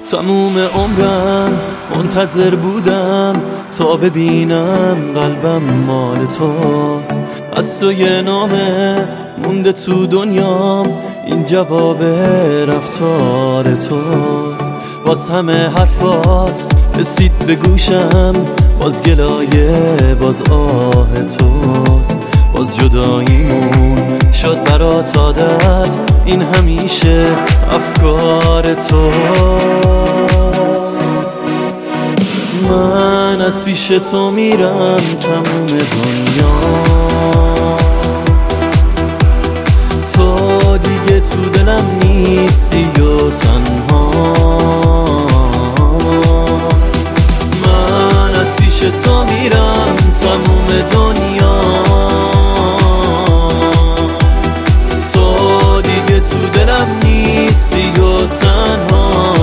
تموم عمرم منتظر بودم تا ببینم قلبم مال توست. از تو یه نامه مونده تو دنیام، این جواب رفتار توست. باز همه حرفات رسید به گوشم، باز گلایه باز آه توست. باز جداییمون شد برات عادت، این همیشه افکار توست. من از پیش تو میرم تموم دنیا، تو دیگه تو دلم نیستی و تنها. من از پیش تو میرم تموم دنیا، تو دیگه تو دلم نیستی و تنها.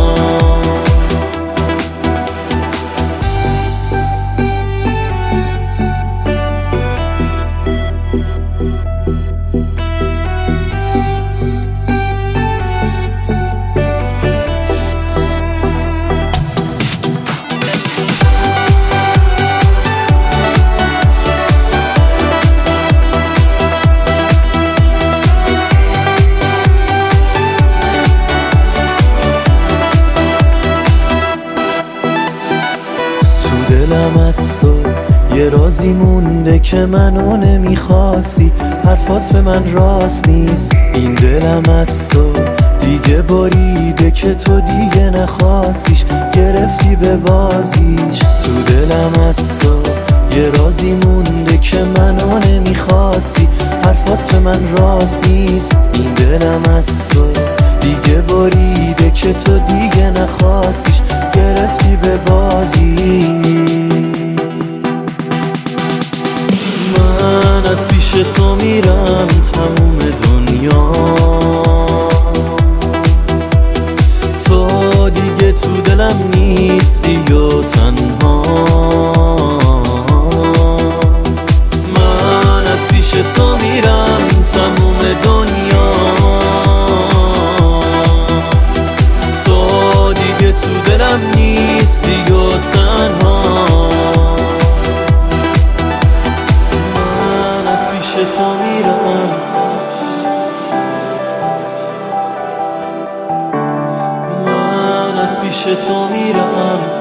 دلم از تو یه رازی مونده که منو نمیخواستی، حرفات به من راست نیست. این دلم از تو دیگه بریده که تو دیگه نخواستیش، گرفتی به بازیش. تو دلم از تو یه رازی مونده که منو نمیخواستی، حرفات به من راست نیست. این دلم از تو دیگه بریده که تو دیگه نخواستیش، گرفتی به بازی. من از پیش تو میرم تموم دنیا، تو دیگه تو دلم نیستی و تنها. من از پیش تو میرم تموم دنیا، تو دیگه تو دلم نیستی و تنها. من از پیش تو میرم، من از پیش تو میرم.